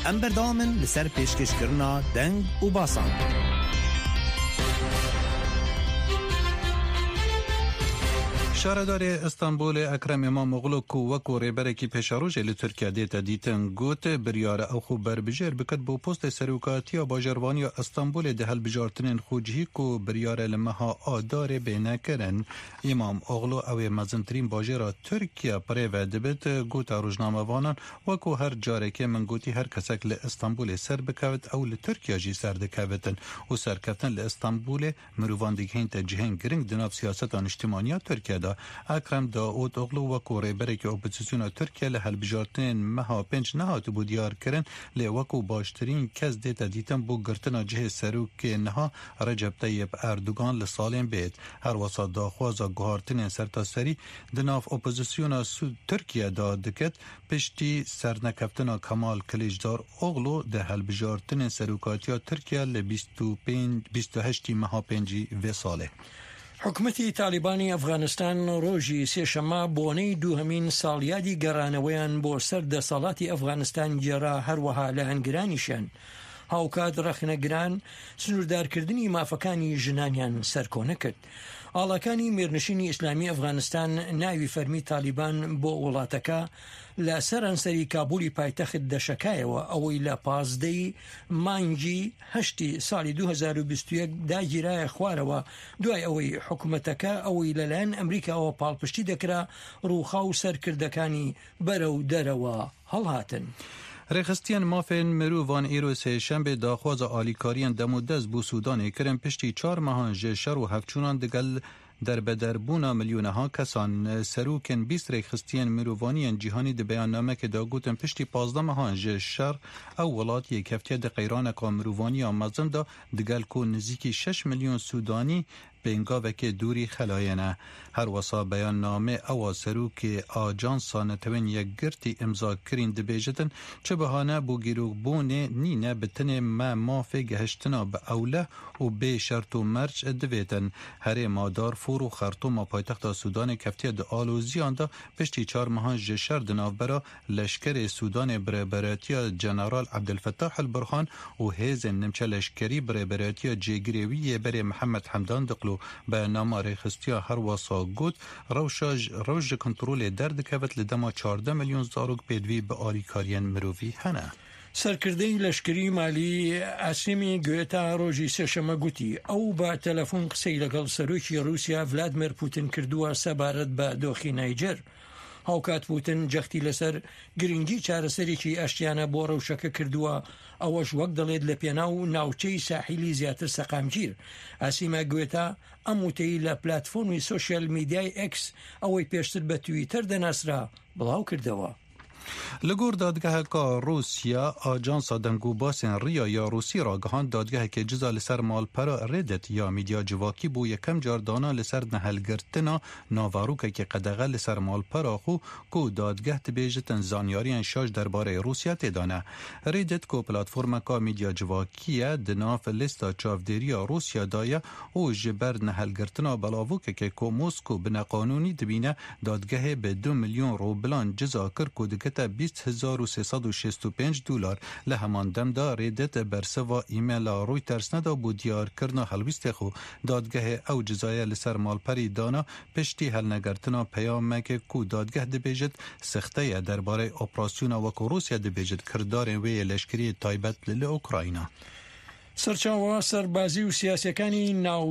ام بردامن لسر پیشکش کرنا دنگ و باسان. شهردار استانبول اکرم امام اغلو کو وکو ریبرکی پیشاروج لی ترکیه دیتا دیتن گوت بریار او خو بربجر بکد بو پست سروکاتی باجروانی استانبول ده هل بجارتنین خوجهی کو بریار لمها آدار بینه کرن. امام اغلو او مزنترین باجرا ترکیه پره و دبت گوت روزنامه وانان وکو هر جاره که من گوتی هر کسک لی استانبول سر بکوت او لی ترکیه جی سر دکوتن و سرکتن لی استانبول مروان دیگهین تا جهن گرنگ دناف سیاستان اجتماعی ترکیه دا اکرم داود اغلو و کوری برای اپوزیسیون ترکیه لحل بجارتن مها پنج نهات بو دیار کرن لی وکو باشترین کس دیتا دیتن بو گرتنا جه سروک نها رجب طیب اردوگان لسالین بید. هر وسط داخوازا گوهارتن سرتاسری دناف اپوزیسیون ترکیه دا دکت پشتی سرنکفتنا کمال کلیجدار اغلو ده هل بجارتن سروکاتیا ترکیه لی 28 مها پنجی و ساله. حکومتی طالبانی افغانستان روژی سێشەمە بۆنەی دووهەمین ساڵیادی گەڕانەوەیان بۆ سەر دەسەڵاتی ئەفغانستان گێڕا هەروەها لە هەنگرانیشان هاوکات ڕەخنەگران سنووردارکردنی مافەکانی ژنانیان سەرکۆنە کرد. ئاڵاکانی مێرنشینی ئیسلامی ئەفغانستان ناوی فەرمی طالبان بۆ وڵاتەکە لە سەرانسەری کابولی پایتەخت دەشەکایەوە ئەوەی لە 15 مانگی هەشتی ساڵی 2021 داگیرایە خوارەوە دوای ئەوەی حکوومەتەکە ئەوەی لەلایەن ئەمریکاوە پاڵپشتی دەکرا ڕووخاو سەرکردەکانی بەرەو دەرەوە هەڵهاتن. رخستیان مافین مرووان ایروس شنبه داخواز آلیکاریان دمو دست بو سودان کرن پشتی 4 ماهان جشر و هفچونان دگل در بدربونا میلیونها کسان سروکن 20 رخستیان مرووانیان جهانی ده بیاننامه که داگوتن پشتی 15 ماهان جشر او ولات یک هفته ده قیران مرووانی آمازن دا دگل کو نزیکی 6 میلیون سودانی بینگاوه که دوری خلاینه. هر وصا بیان نامه او سروک آجانسا نتوین یک گرتی امضا کرین دبیجتن چه بهانه بو گیروگ بونه نینه بتنه مافه گهشتنا به اوله و به شرط و مرچ دویتن. هر مادار فور و خرطوم پایتخت سودان کفتی ده آلوزیان دا پشتی 4 ماهان جشر دناف برا لشکر سودان بربراتی جنرال عبدالفتاح البرهان و هیز نمچه لشکری بربراتی جیگریوی بر محمد حمدان دقلو به نام رخستیا هر واسا گود روش کنترول درد کبت لدما 14 میلیون زاروک پیدوی به آلیکاریان مرووی هنه. سەرکردەی لەشکری مالی ئاسیمی گوێتا ڕۆژی سێشەمە گوتی ئەو بە تەلەفۆن قسەی لەگەڵ سەرۆکی رووسیا ڤلادیمیر پوتین کردووە سەبارەت بە دۆخی نایجەر. هاوکات پوتین جەختی لەسەر گرنگی چارەسەرێکی ئاشتیانە بۆ ڕەوشەکە کردووە ئەوەش وەک دەڵێت لە پێناو ناوچەی ساحیلی زیاتر سەقامگیر. ئاسیما گوێتا ئەم وتەی لە پلاتفۆرمی سۆشیال میدیای ئێکس ئەوەی پێشتر بە تویتەر دەناسرا بڵاو کردەوە. لگور دادگاه که روسیا آجانس دنگو باسن ریا یا روسی را گهان دادگاه که جزا لسر مال پرا ردت یا میدیا جواکی بو یکم جار دانا لسر نهلگرتنا ناواروکه که قدغه لسر مال پرا خو کو دادگاه تبیجتن زانیاری شاش درباره روسیا تدانه. ردت کو پلاتفورم که میدیا جواکیه دناف لیستا چافدیریا روسیا دایه او جبر نهلگرتنا بلاووکه که کو موسکو بنقانونی دبینه دادگاه به 2 میلیون روبلان جزا کر کو دکت 20365 دلار له همان دم دا ریدت برسوا ایمیل رویترز ندا بو دیار کرنا هلویست خو دادگاه او جزایه لسر مالپری دانا پشتی هل نگرتنا پیام که کو دادگاه دبیجد سخته درباره اپراسیون وکو روسیا دبیجد کردار وی لشکری تایبت ل اوکراینا. سەرچاوە سەربازی و سیاسەکانی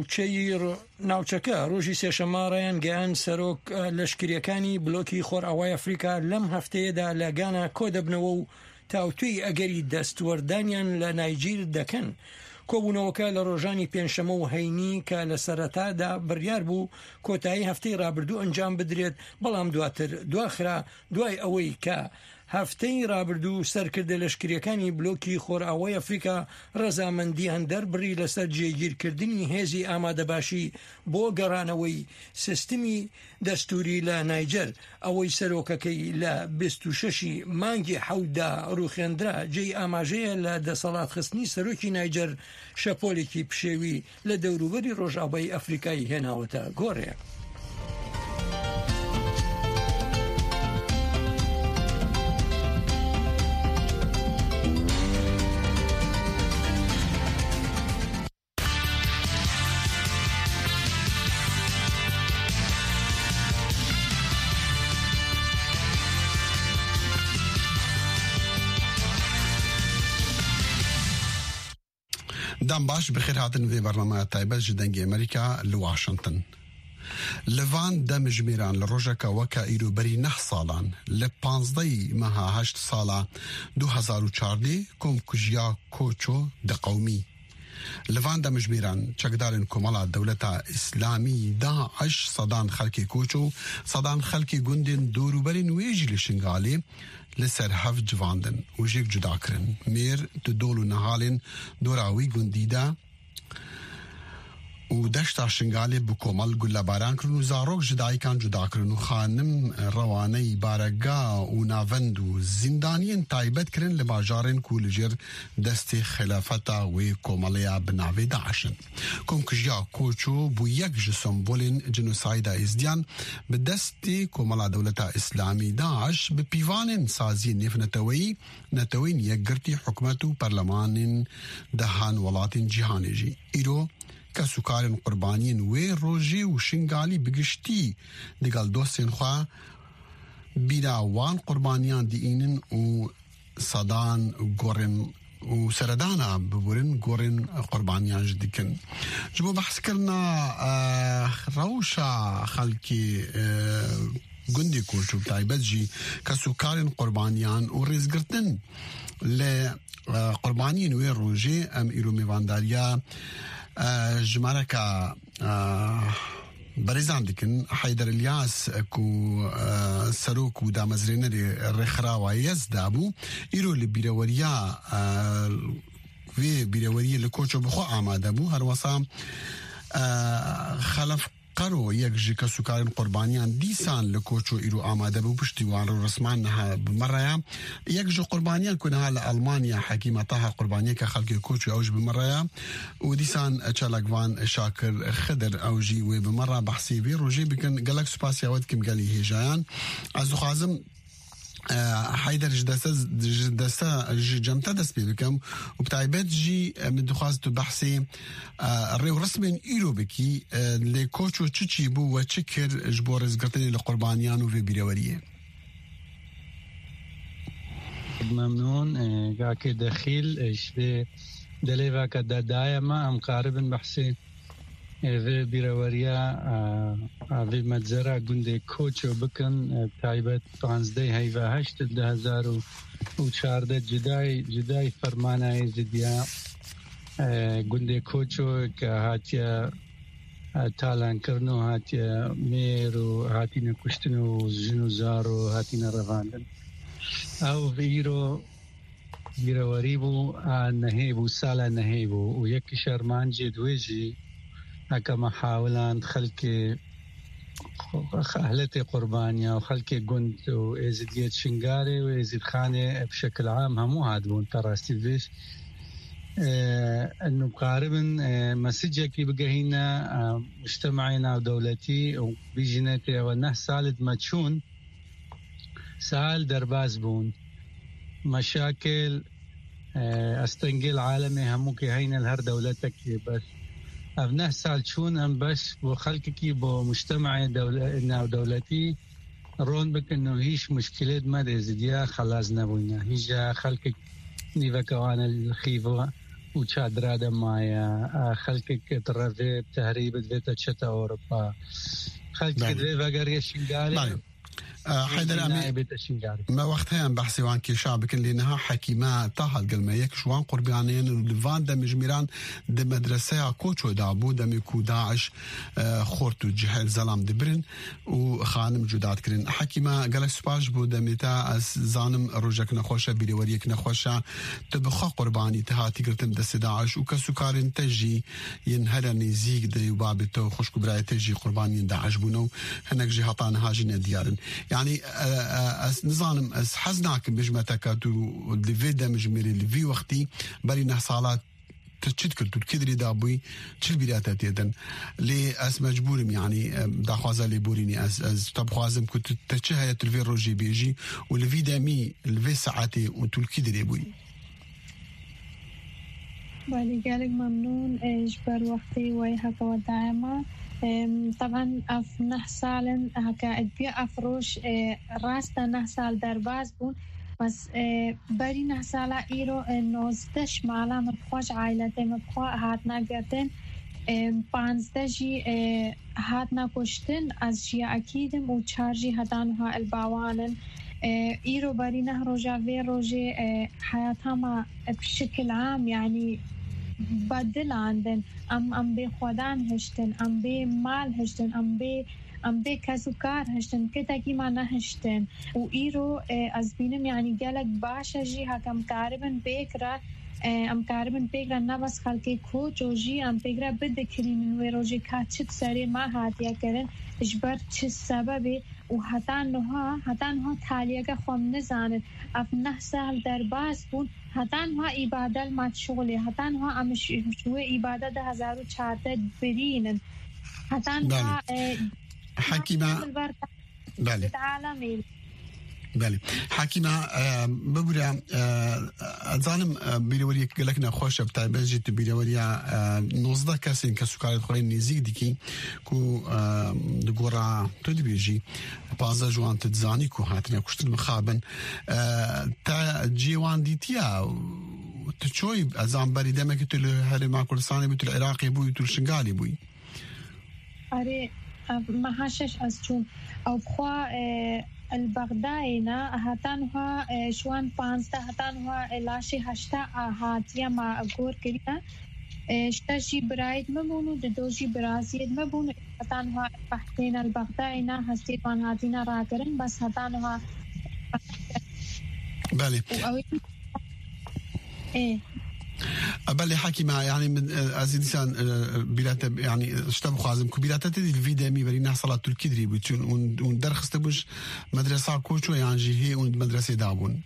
ناوچەکە ڕۆژی سێشەماڕیان گەیان سەرۆک لەشکریەکانی بلۆکی خۆرئاوای ئەفریقا لەم هەفتەیەدا لە گانا کۆ دەبنەوە و تاوتوی ئەگەری دەستوەردانیان لە نایجیر دەکەن. کۆبوونەوەکە لە ڕۆژانی پێنجشەمە و هەینی کە لە سەرەتادا بڕیار بوو کۆتایی هەفتەی ڕابردوو ئەنجام بدرێت بەڵام دواتر دواخرا دوای ئەوەی کە هەفتەی ڕابردوو سەرکردە لەشکریەکانی بلۆکی خۆرئاوای ئەفریقا ڕەزامەندیان دەربڕی لەسەر جێگیرکردنی هێزی ئامادەباشی بۆ گەڕانەوەی سیستمی دەستوری لە نایجەر ئەوەی سەرۆکەکەی لە 26 مانگی حەوتدا ڕوخێندرا جێی ئاماژەیە لە دەسەڵات خستنی سەرۆکی نایجەر شەپۆلێکی پشێوی لە دەوروبەری ڕۆژئاوای ئەفریقای هێناوەتە گۆڕێ. دام باش بخير هاتن في برنامج تايبة جدنجي أمريكا لواشنطن. لفان دم جميران لروجكا وكا إيرو بري نح صالان لبانزدي مها 8 صالة 2014 كوم كجيا كوچو دقومي. لفان دم جميران چكدارن كمالا دولة إسلامي داعش صدان خلقي كوچو صدان خلقي گندن دورو برين ويجي لشنغالي لسر هف جواندن وجيك جداكرن مير تدولو نهالن دوراوي گنديدا و دشتا شنگالی بکومل گل باران کرن و زاروک جدایی کان جدا کرن و خانم روانه بارگا و ناوند و زندانین تایبت کرن لباجارن کولجر دست خلافتا و کوملیا بناوی داعشن کم کجیا کوچو بو یک جسم بولین جنوسایدا ازدیان به دست کوملا دولتا اسلامی داعش به پیوان سازی نف نتوین یک گرتی حکومت و پرلمان دهان ولاتین جهانی جی ایرو كسكارن قربانين وي روجي وشنغالي بگشتي دقال دوسين خوا بلا وان قربانيان دينن و صدان غورن و سردانا ببورن غورن قربانيان جديكن جبو بحث كرنا روشا خلقي گندي كوچو تايبت جي كسكارن قربانيان و رزگرتن لقربانين وي روجي ام ايرو ميوانداريا جماركا بريزان دكن حيدر الياس كو سروك ودا مزرينري الرخرا ويزدابو إيرو لبيروريا في بيروريا لكوچو بخو آمادابو هر وصا خلف قرو یک جیکا سکارن قربانیان دیسان لکوچو ایرو آماده بو پشتیوان رو رسمان نها بمریا یک جو قربانیان کنها لألمانیا حکیمتها قربانیه که خلق کوچو اوج بمریا و دیسان چالگوان شاکر خدر اوجی و بمرا بحثی بی روجی بکن گلک سپاسی اوید کم گلی هجایان از دو خازم حيدر جدستا جمتا دست بكم وبتعبت جي من دخواست بحثي الريو رسمين إيرو بكي لكوچو تشيشي بو وتشكر جبورز قرطني لقربانيان وفي بيروريه ممنون قاكي دخيل اشبه دليفا كدا دايما ام قاربن بحثي في بيروريا في متزرع گنده کوچو بکن تایبت 15 هیوه 8 2014 جدای فرمانه زدیا گنده کوچو که هاتیا تالان کرنو هاتیا میر و هاتینا کشتنو جنو زارو هاتینا رواندن او ویرو بیروری بو نهیبو سالا نهیبو و یک شرمان جدویجی هكا محاولان خلق أهلتي قربانيا وخلق قند وإزدية شنغاري وإزد خانة بشكل عام همو هادبون تراستي فيش أنه قاربا مسجة كي بقهينا مجتمعنا ودولتي وبيجنتي ونه سالد ماتشون سال درباز بون مشاكل استنقل عالمي همو كي هينا الهر دولتك بس أبناء سالشون أم بس وخلقكي بمجتمع دولتي رون بك إنه هيش مشكلة ما دزديا خلاص نبوينا هيجا خلقك نيفكوانا الخيفة وشادرا دمايا خلقك ترفي تهريب دفيتا تشتا أوروبا خلقك دفيتا قرية شنغالي حيدر أمي ما وقتها بحثي وان كي شعبك لأنها حكيمة تاهل قل ما يكشوان قربانين ولفان دم جميران دم مدرسة كوچو دابو دم كو داعش خورتو جهل زلام دبرن وخانم جداد كرن حكيمة قالك سباش بو دمتا از زانم روجك نخوشة بيروريك نخوشة تبخا قرباني تهاتي قرتم دست داعش وكسوكارن تجي ينهلني زيق دي وبابتو خوشكو براي تجي قربانين داعش بونو هناك جهاتان هاجين ديارن يعني نظام حزناك بجمتك لفي دمج ميري لفي وقتي بري نحصالات تشتكل تكدري دابوي تشل بيراتات يدن لي اس مجبورم يعني دا خوازا لي بوريني از طب خوازم كنت تشهي تلفي روجي بيجي ولفي دامي الفي ساعاتي وتل كدري بوي بالي قالك ممنون اجبر وقتي وي هكا ودائما طبعا اف نحسالن هكا ادبي افروش راستا نحسال درباز بون بس بری نسالا ایرو 19 مالا مبخواش عائلت مبخوا هات نگرتن 15 جی هات نکشتن از جی اکیدم و 4 جی هتانها الباوانن ایرو بری نه روجا وی روجي حياتها بشكل عام يعني بدل عندن ام بي خودان هشتن ام بي مال هشتن ام بي كسكر هشتن كتاكي ما نهشتن وإيرو أزبينم يعني قالك باشا جي هكام كاربن بيكرا ام كاربن بيكرا نبس خلقي كوچ وجي ام بيكرا بدكرين ويروجي كاتشت سري ما هاتيا كرن اجبر چه سببي وهتانها تالية خوم نزانن اف 9 سال در باز بون هتانها عبادت مات شغلی هتانها مشوه عبادت 1014 برینن هتانها حکیمه بله عالمی بله حکیمه بگویم ازانم بیروری که گلک نخواهش بتای بجید بیروری 19 کسی که سکارت خوری نزیک دیکی کو دگورا تو دیبیجی 15 جوان تزانی کو هاتنه کشتن مخابن تا جیوان دیتیا تشوي ازام بري دمك تل هرم كردستاني بتل العراقي بوي تل شنغالي بوي اري ما هاشش از چون او بخوا البغدادينا هاتانها شوان 15 هاتانها لاشي هشتا هاتيا ما اقور كريا شتاشي برايد مبونو دوجي برازيد مبونو هاتانها بحثين البغدادينا هستيقان هاتينا راكرن بس هاتانها بالي ايه بله حكيمة يعني من أزيدسان بلات يعني اشتبه خازم كبيرات تدي الفيديو مي برينا صلاة الكدري بتشون وندرخص تبوش مدرسة كوشو يعني جهة ومدرسة دابون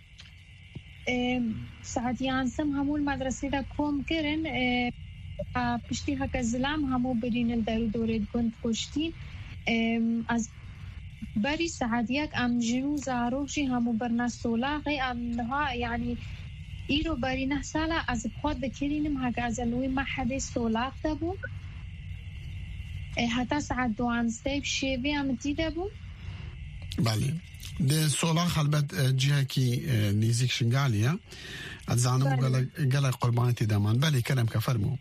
ساعات يانسم همو المدرسة دا كوم كرن بشتي هكا زلام همو برين الدارو دوريد كنت كشتين از بري ساعاتيك ام جنو زاروشي همو برنا سولاغي ام نها يعني ایرو بری 9 ساله از خود دکرینم هک از لوی محد سولاق دبون حتی ساعت 12 شیوی هم دیده بون بله ده سولاق البته جهه کی نزدیک شنگالیه از زانم قال قربانیت دامان بله کلام کفرمو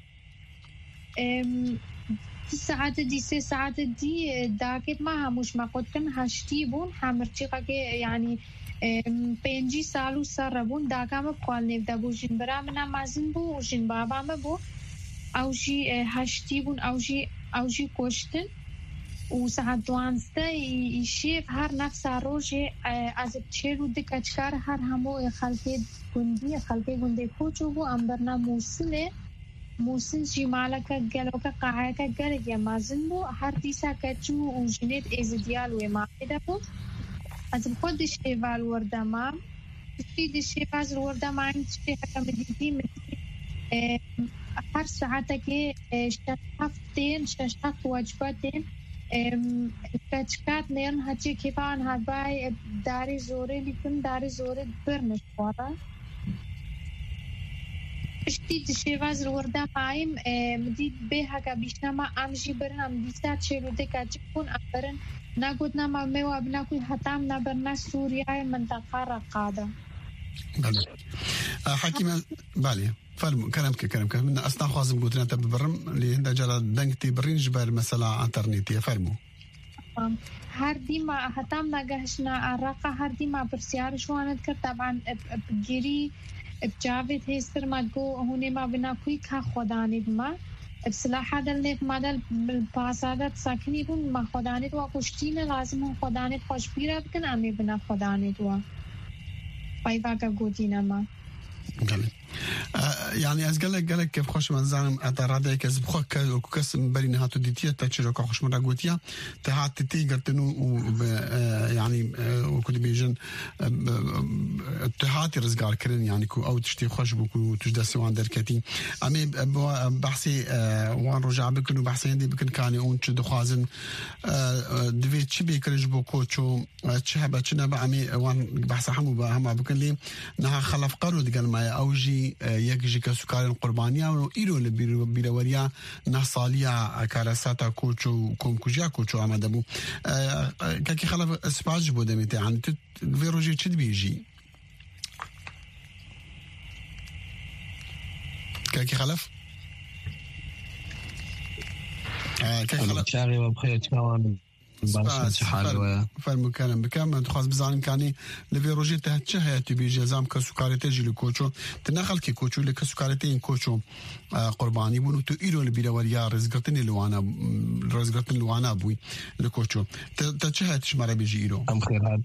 ساعت دي 3 ساعات دي داكت ما هموش ما قدتن هشتي بون حمرچيقه يعني 5 سالو سر بون داگام بخوال نفده بو جن برامنا مازن بو و جن بابام بو او جی هشتی بون او جی کشتن و ساعت 12 ایشیف هر نفس روژه از بچه رو دکچکار هر همو خلقی گنده کوچو بو امبرنا موسل جی مالکا گلوکا قاعکا گلگیا مازن بو هر دیسا کچو و جنید ایزدیال و ماهده بو از خود شیوال وردما تفيد شیواز وردما این چه حکم دیدی هر ساعته که ششت وجبتين کچکات نیان هچی کفان هدبای داری زوره لیکن داری زوره برنش وارا اشتید شیواز وردما ایم مدید به هکا بیشنما امجی برن ام دیستا چلو دکا چکون امبرن نقدنا ما موا بناكل هتام نبرنا سوريا منطقة رقادة. بله. حكيمة بله. فرم كلامك من أصلا خازم قلتنا تبرم اللي عند جال دنقتي برين جبال مثلا انترنتية فرمو. هردي ما هتام نجهشنا الرقة هردي ما برسيار شو أنا ذكر طبعا بجري بجافت هيستر ما تقو هوني ما بناكل كخداني بما. بصلاح هذا اللي مادل بالباسادات ساكني بون ما خدانيت وكشتين لازم هم خدانيت خوش بيرا بكن امي بنا خدانيت و بايفاكا قوتينا ما يعني از قالك كيف خوش من زعم اتراده كز بخوك وكس برين هاتو ديتيه تشرو خوش من قوتيا تهات تي قرتنو يعني وكنت بيجن تهاتي رزقار كرن يعني كو او تشتي خوش بكو تجدسي وان دركتي امي بحثي وان رجع بكن بحثي عندي بكن كاني اون تشد خوازن دفي تشي بيكرج بكو تشو تشهبه تشنا امي وان بحث حمو هم بكن لي نها خلف قرود قال ما اوجي يكجي كسكار قربانيا وإيرو لبيروريا نصاليا كارساتا كوچو كوم كوجيا كوچو عمدبو كاكي خلف اسباج بودميتي عن فيروجي تشد بيجي كاكي خلف شاغي وبخير شلون فالمكالم بكم تخاص بزانم كاني لفيروجي تهتشه تبي جزام كسكاريتي جي كوچو تنخل كي كوچو لك سكاريتي كوچو قرباني بونو تو ايرو البيروريا رزقتني لوانا ابوي لكوچو تشهتش مره بيجي ايرو ام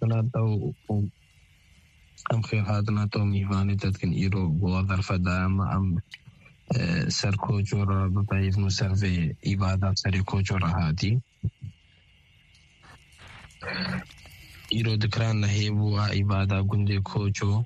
خير هادنا تو ميفاني تتكن ايرو بوظر فدام ام سر كوچو بطيف مسرفي عبادات سر كوچو هادي إيرو دكران نهيبو عبادة جندي كوچو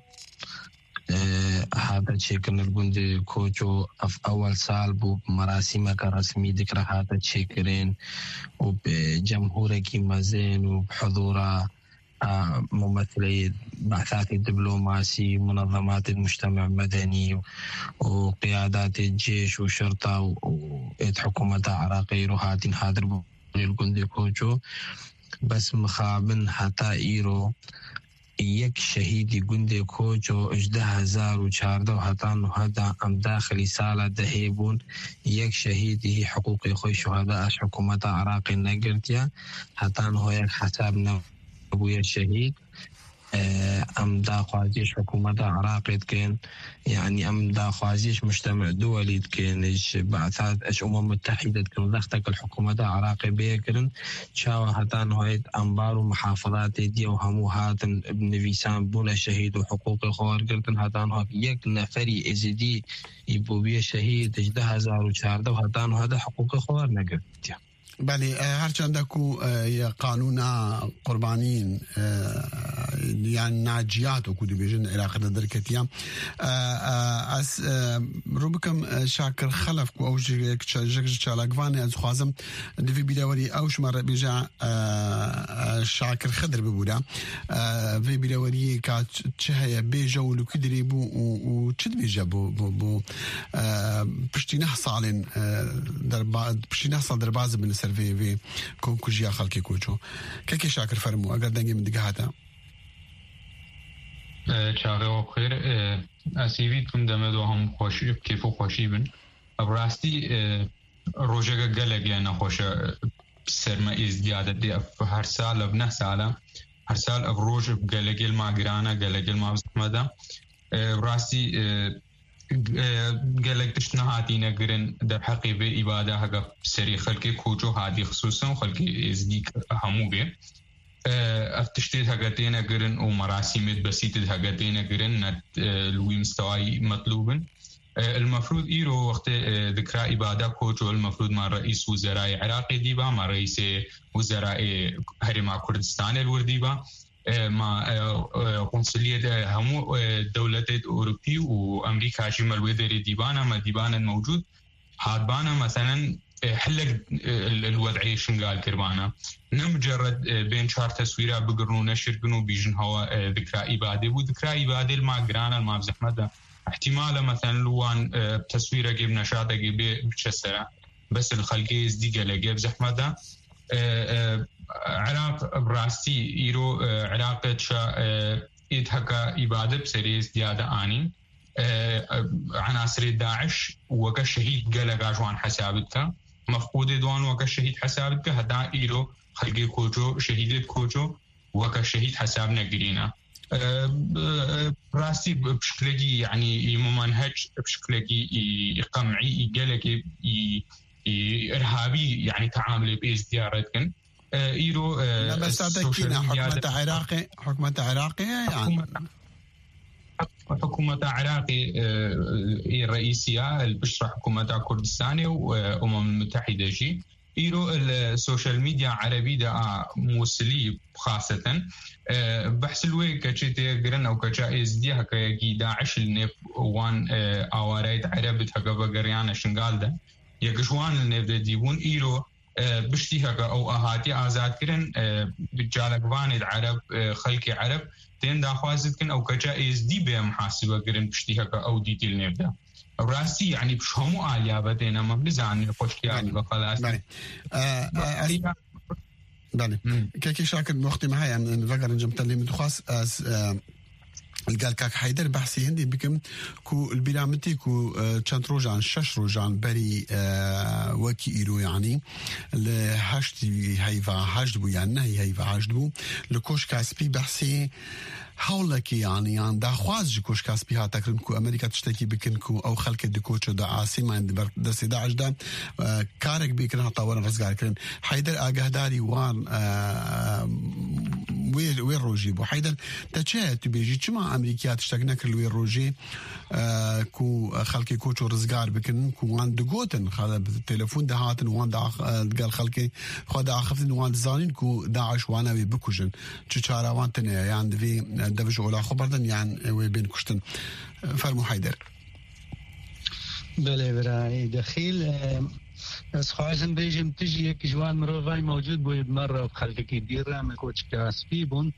هذا شكل الجندي كوچو أول سال بو مراسم كرسمي ذكر هذا شكلين وبجمهور كيمازين وبحضورة ممثلي بعثات الدبلوماسي منظمات المجتمع المدني وقيادات الجيش وشرطة وحكومة عراقي روحات هذا الجندي كوچو بس مخابن حتى إيرو يك شهيدي جندي كوچو 10014 وهتانو هذا ام داخلي سالة دهيبون يك شهيدي حقوقي خوي شهداء حكومة عراقي نقرتيا هتانو يك حسابنا ابويا الشهيد ام دا خوازيش حكومة عراقي كان يعني ام دا خوازيش مجتمع دولي كان بعثات اش متحدة كان ضغطك الحكومة عراقي بيكرن شاوى هتان هايت انبار ومحافظات دي وهمو هاتن ابن فيسان بولا شهيد وحقوق خوار قرتن هتان هاك يك نفري ازدي يبو بيه شهيد 10014 وهتان هذا حقوق خوار نقرتيا بله هرچندکو یا قانون قربانین يعني ناجيات وكودي بيجن علاقة دركتيا از روبكم شاكر خلف كو اوجك شالاقفاني از خوازم دفي بيداوري اوش مرة بيجا شاكر خضر ببودا في بيداوري كات چهيا بيجا ولو كدري بو وچد بيجا بو پشتينه صالين پشتينه صال درباز بنسر في كونكوجيا خلقي كوچو كاكي شاكر فرمو اگر دنگي من دقهاتا چاقه و خیر اسیوید کم دمه دو هم خوشی کیف و خوشی بن براستی روژه گله گیانه خوشه سرما ازدیاده دی هر سال ابنه ساله هر سال اب روژه گله گل ما گرانه گله گل ما بزمده براستی گله تشنه هاتی نگرن در حقی به عباده هگه سری خلقی کوچو هاتی خصوصا خلقی ازدی همو بی افتشتيت هقتين قرن ومراسيمت بسيطة هقتين قرن نت لوي مستوى مطلوبا المفروض إيرو وقت ذكرى إبادة كوچو المفروض مع رئيس وزراء عراقي ديبا مع رئيس وزراء هرما كردستان الورديبا مع قنصلية همو دولة أوروبي وأمريكا شمال ويدري ديبانا ما ديبانا موجود هادبانا مثلا حلق الوضعية شنقال كربانا نمجرد بين شهر تصويرها بقرنو نشر بنو بيجن هوا ذكرى إبادة وذكرى إبادة الماقرانا المابزحمة احتمال مثلا لوان تصويرها جيب نشاطها جيب بشسرة بس الخلقية ازديقة لجيب زحمة عراق براستي إيرو عراقة شا إدهكا إبادة بسريز ديادة آنين عناصر داعش وكا شهيد قلقا جوان حسابتك مفقود دوان وكا شهيد حسابتك هدا إيرو خلقي كوچو شهيدت كوچو وكا شهيد حسابنا قرينا راسي بشكلكي يعني ممنهج بشكلكي قمعي قلقي إرهابي يعني تعامل بإزديارتكن إيرو بس أعطيكينا حكمة عراقية يعني حكومة عراقي الرئيسية البشرة حكومة كردستانية وأمم المتحدة جي إيرو السوشيال ميديا عربي دا موصلي خاصة بحث الوي كشتي قرن أو كجائز دي هكا يجي داعش النف وان آواريت عربت هكا بقريانا شنقال دا يكشوان النف دا ديبون إيرو بشتي هكا أو أهاتي آزاد كرن بجالك باني العرب خلقي عرب تين دا خوازت كن أو كجائز دي بها محاسبة قرن بشتي هكا أو دي تيل نف دا راسي يعني بشهمو آليابة دينا ما بلزاني خوشتياني بخلاص بله كي شاكر وقتي معايا من فقر نجم تلي متخص قال كاك حيدر بحثي هندي بكم كو البرامتي كو چند روجان 6 روجان بري وكي إيرو يعني لهشتي هيفا هجدبو يعني نهي هيفا هجدبو لكوش كاسبي بحثي حولك يعني عن داخواز كوش كاسبي هاتكرن كو أمريكا تشتكي بكنكو أو خلق دكوتشو دا عاصمة عند دستي داعش دا كارك بيكرن طورن رزقار كرن حيدر آقهداري وان وين روجي بو حيدر تشاهد بيجي كما أمريكا تشتكنا كل وين روجي كو خلقي كوتشو رزقار بكن كو وان دقوتن خلا بالتليفون ده هاتن وان قال خلقي خدا أخفتن وان زانين كو داعش وانا بكوجن تشارا وان تنيا يعني في دفج ولا خبردن يعني وبين كشتن فرمو حيدر بله براي دخيل بس خواهشن بيجم تجي يك جوان مروفاي موجود بو مرة بخلقك يدير من كوتش كاسبيبون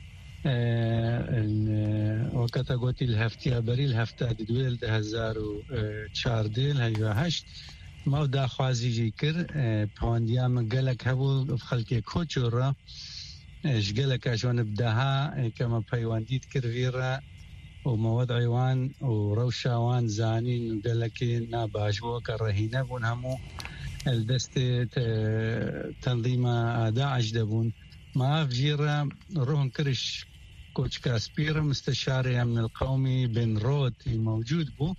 وقتا قوتي الهفتي بري الهفته دويل ده 2014 هيا هشت ما دا خوازي جيكر بوانديا من قالك هبو بخلقك كوتشورا شقلك عشان بدها كما بيوانديت كرفيرا ومواد عيوان وروشاوان زانين قالك ناباش بوك الرهينة بون همو الدست تنظيم داعش دبون ما فجيرا روحن كرش كوتش كاسبير مستشاري من القومي بن روت موجود بو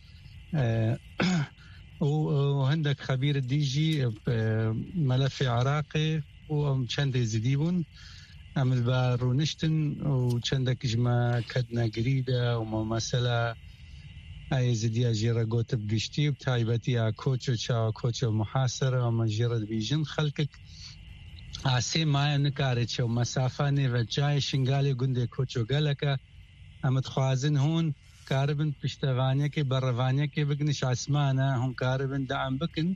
وعندك خبير الديجي ملف عراقي ومشان يزيدون عمل بارو نشتن وشندك جما كدنا قريدة وما مسألة أي زديا جيرا قوت بقشتي بتايبتي كوتشو شاو كوتشو محاصرة وما جيرا بيجن خلقك عسي ما نكارتشو مسافة نيفجاي شنغالي قندي كوتشو قالك أمد خوازن هون كاربن بشتغانيا كي برفانيا كي بقنش عسمانا هم كاربن دعم بكن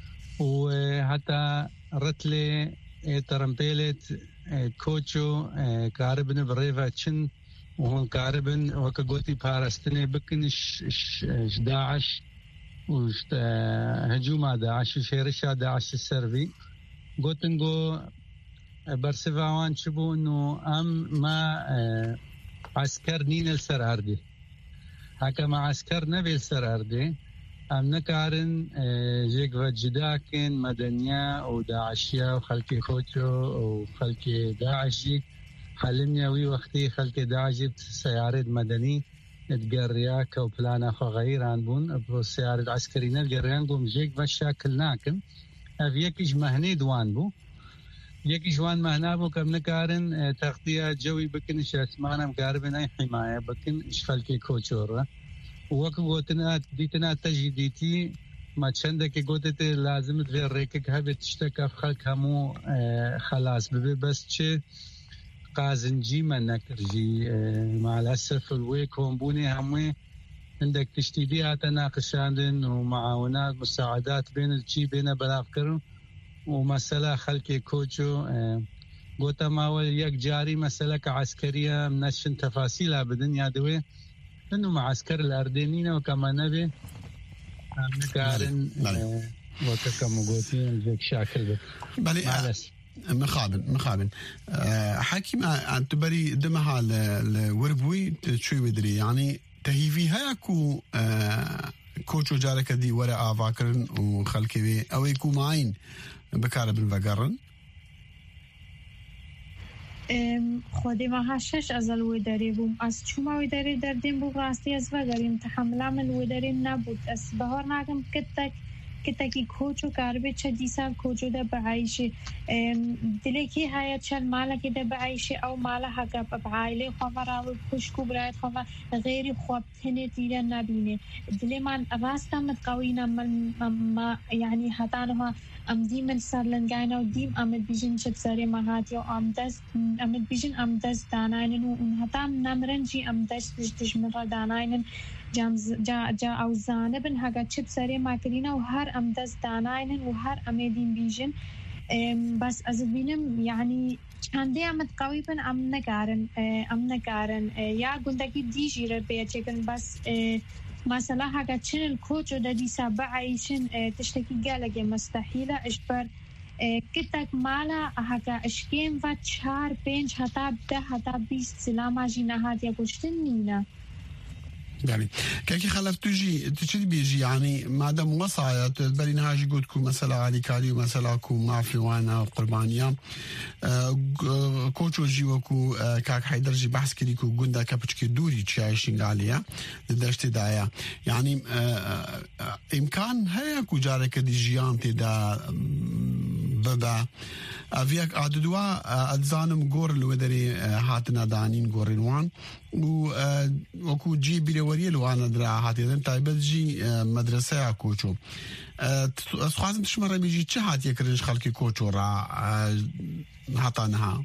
وحتى رتلي ترمبيلت كوتشو كاربن بريفا تشن وهون كاربن وكقوتي بارستني بكنش داعش هجوم داعش وشيرشا داعش السربي قوتنقو برسفاوان شبو انه ما عسكر نين السر اردي هكا ما عسكر نبي السر اردي ام نكارن جيك وجداكن مدنيا وداعشيا وخلقي خوتو وخلقي داعشي حلمنيا وي وقتي خلقي داعشي سيارة مدني تقريا كوبلانا خو غيران بون برو سيارة عسكري نتقريان بوم جيك وشاكل ناكن افيكيش مهني دوان بو يكي جوان مهنا بو كم نكارن تغطية جوي بكن شاسمانا مقاربين اي حماية بكن اشخلقي كوتشورا وقت قوتنا ديتنا تجديتي ما تشندك قوتت لازم تغير ريكك هبه تشتكى في خلق همو خلاص بس تشي قازنجي ما نكرجي مع الأسف الويك هم بوني هموي عندك تشتيديها تناقشاندن ومعاونات مساعدات بين الشي بين بلافكر ومسألة خلقي كوتشو قوتا ماول يك جاري مسألة كعسكرية منشن تفاصيلها بدنيا دوي انه معسكر الاردنيين وكما نبي نكارن وكما قلتين ذيك شاكل بلي مخابن حكيم عن تبري دمها الوربوي تشوي بدري يعني تهيفي هياكو كوتشو جارك دي وراء فاكرن وخلكي بي او يكو معين بكار بن فقرن خودی ما هشش از الوداری بوم از چوما وداری دردیم بو راستی از وگریم تحمل من وداریم نبود از بهار نگم کتکی کوچو کاربه چه دیسال کوچو ده بعیشی دلی کی هایت چل مالا کی ده بعیشی او مالا حقب بعائله خوارا خوشکو برایت خوار غیری خواب تنه دیده نبینه دلی من راستم قوینا ما يعني هتانها ام دیم سرلنگاینا و دیم امد بیجن چه سری مهات یا امد بیجن امدست داناینن و هتام نمرنجی امدست تجمع داناینن جا او زانبن هاگا چه سری ماکرینا و هر امدست داناینن و هر امدین بیجن بس از بینم يعني چنده امد قوی بن ام نگارن یا گندگی دیجی رو بیچکن بس مثلا هاگا چن الكوتشو دا دي سابعة عيشن تشتكي قالك مستحيلة إجبر كتك مالا هكا اشكين و 4 5 حتى 10 حتى 20 سلامة جيناهات يكوشتنينا يعني كاكي خلف تجي بيجي يعني مادام وصايات برين هاجي قلتكم مثلا علي كالي ومثلا كو معفي وانا قربانيا كوتشو جيوكو كاك حيدر جي بحث كريكو قندا كابتشكي دوري تشايشين عليها لدرجة دايا يعني امكان هيك وجارك دي جيان تدا بابا افيك عددوا اتزانم غور الودري هاتنا دانين غورينوان وكو جي بيلوري لو انا درا هاتين تايبت جي مدرسه كوچو خازم تشمر بيجي تشهات يكرنش خلكي كوچو را هاتانها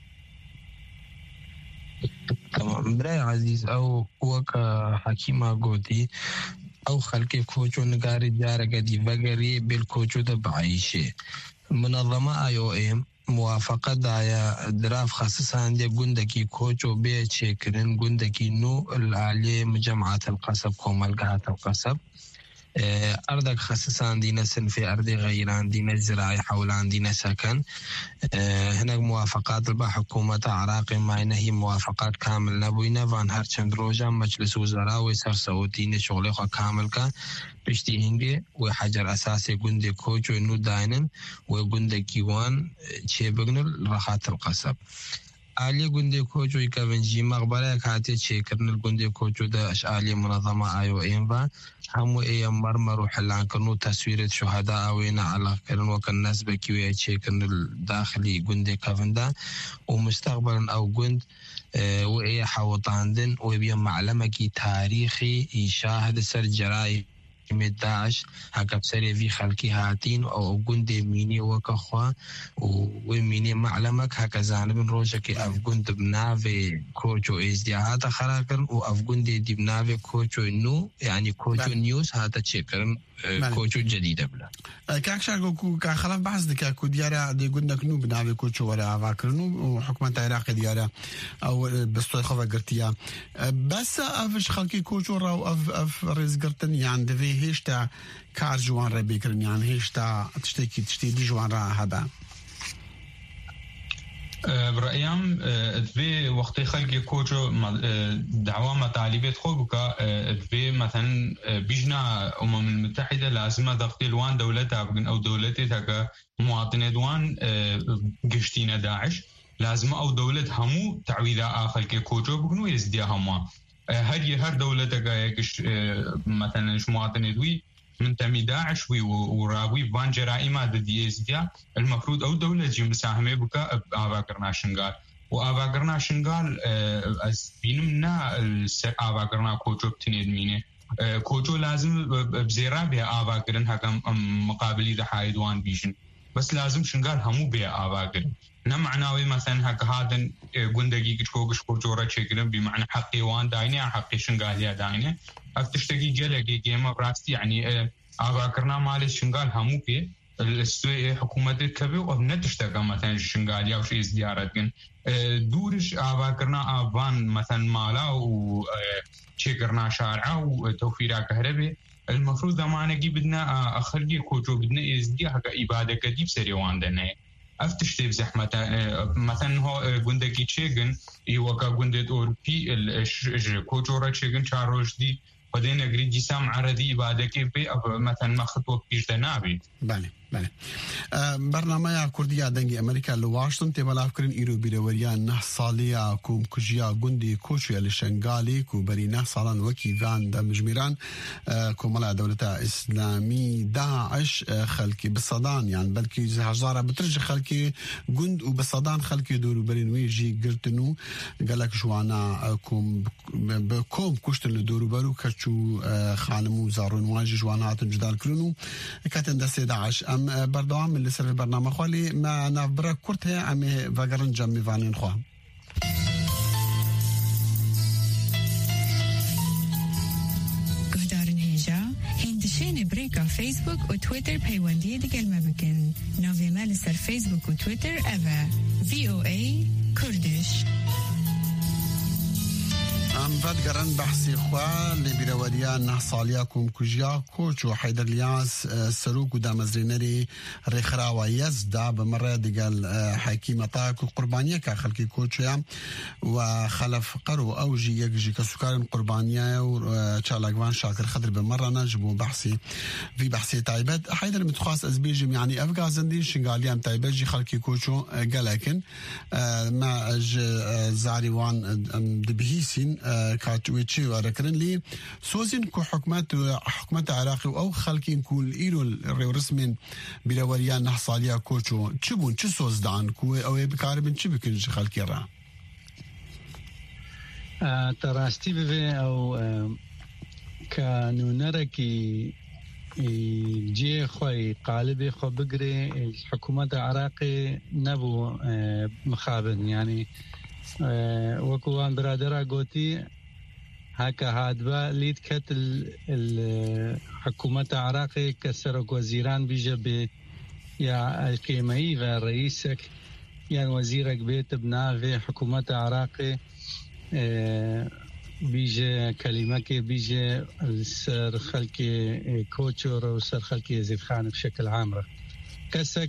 تمام براي عزيز او وك حكيمه قوتي او خلكي كوچو نگاري جارك دي بغري بالكوچو دبعيشه منظمه IOM موافقه دایا دراف خصوصا دي گندكي كوچو بي چيكرن گندكي نو العالي مجمعات القصب كوملقات القصب أرضك خصوصا دينا سنفي أرضي غيران دينا زراعي حولان دينا سكن هناك موافقات البا حكومة عراقي ما هي موافقات كامل نبوينا فان هرچند روجا مجلس وزراء ويسر سعودين شغليخوا كامل كان بشتي هنگي وحجر أساسي قندي كوچو نو داينن وقندي كيوان چه بگنل رخات القصب آلية قندي كوچو يكابنجي مغبرة كاتي چيكرن القندي كوچو دا أشعالية منظمة IOM فا همو ايام مرمر وحلان كنو تصويرة شهداء وينا على كرن وكان ناس بكيوية چيكرن الداخلي قندي كافندا ومستقبلا او قند وإيه حوطاندن ويبيا معلمة كي تاريخي يشاهد سر جرائم داعش هكا بسري في خلقي هاتين او قندي ميني وكخوا وميني معلمك هكا زانبن روشكي اف قند بنافي كوچو ازدي هاتا خراكرن و اف قندي دي بنافي كوچو نو يعني كوچو نيوز هاتا تشيكرن كوچو جديدة بلا كاك شاركو كا خلاف بحث دكاكو ديارة دي قندك نو بنافي كوچو ولا غاكرنو وحكومة عراق ديارة او بستوي خفا قرتيا بس افش خلقي كوچو راو اف رز قرتن يعني دفي هيشتا كار جوان را بيكرن يعني هيشتا تشتي دي جوان را هذا برأيام في وقت خلق كوچو دعوة مطالبات خوبك في مثلا بيجنا المتحدة لازم ضغط الوان دولتها او دولتها مواطنة دوان قشتين داعش لازم او دولة همو تعويضا خلق كوچو بكنو يزديا هما هر دولتها مثلا مواطنة دوي منتمي داعش ورابي فان جرائم ضد يزديا المفروض او دولة جي مساهمة بكا آواقرنا شنغال وآواقرنا شنغال بينمنا آواقرنا كوچو بتنيد مينه كوچو لازم بزيرا بها آواقرن هكا مقابلي ده حايدوان بيشن بس لازم شنغال همو بها آواقرن نمعناوي مثلا هكا هادن قندقي كوكش كوچورا چكرن بمعنى حقي وان داينه حقي شنغال يا داينه افتشتكي جلقي جيما براستي يعني آواقرنا مالي شنغال همو بيه السوء حكومة الكبير وبنتشتكى مثلا شنغال يا وشي ازديارتكن دورش آواقرنا آبان مثلا مالا وشكرنا شارعة وتوفيرا كهربي المفروض زمانكي بدنا أخلقي كوچو بدنا ازديا هكا إبادة كديب سريوان دنه افتشتي بزحمة مثلا هو قندكي تشيغن يوكا قندت أوربي كوچورا تشيغن شاروش دي بعدين أقري جسام عرضي إبادة كي بي مثلا ما خطوة بيش دنابي بله برنامه كردية دنگي أمريكا لواشنطن تبالاف كرن إيرو بيروريا نه صاليا كوم كجيا قندي كوشويا لشنغالي كو بري نه صالان وكي فان دا مجميران كومالا دولة إسلامي داعش خلقي بالصدان يعني بلكي هزارة بترجي خلقي قند وبالصدان خلقي دورو بري نويجي قرتنو قالك جوانا كوم كشتن دورو برو كشو خانمو زارون واجي جواناتن جدال كرنو كاتن دستي داعش ام بردوام اللي سر البرنامج خوالي ما نافبرا كورتها عمي فاقرن جمي فانين خواه قهدارن هيجا هندشين بريكا فيسبوك وتويتر بيواندية دقل ما بكن نافي مال سر فيسبوك وتويتر أفا VOA كردش ام بدگرن بحثی خواه لبیروریا 9 سالیا کوم کوجیا کوچ و حیدر لیاس سروک و دامزرینری رخراوه یزدا بمره دیگل حکیمتا کو قربانیه که خلکی کوچیا و خلف قرو اوجی یک جی کسوکارن قربانیه و چالاقوان شاکر خضر بمره نجبو بحثی في بحثي تايبت حيدر متخاص ازبيجم يعني افقا زندين شنغاليام تايبت جي خلقي كوچو قالكن ما زاريوان دبهيسين كاتويتشي وركرن لي سوزين كو حكومة عراقي او خلقين كول ايرو رسمين بلاوريان نحصاليا كوچو تشبون تشو سوزدان كو او بكاربن تشو بكن خلقي را تراستي بي او كانو نركي جي خوي قالبي خو بقري الحكومة العراقي نبو مخابن يعني وكوان برادرا قوتي هكا هادبا ليد كت الحكومة العراقي كسرك وزيران بيجا ب يا القيمي ورئيسك يعني وزيرك بيت بنافي حكومة العراقي بيجي كلمة كي بيجي سر خلقي كوتشور وسر خلقي يزيد خان بشكل عام كسك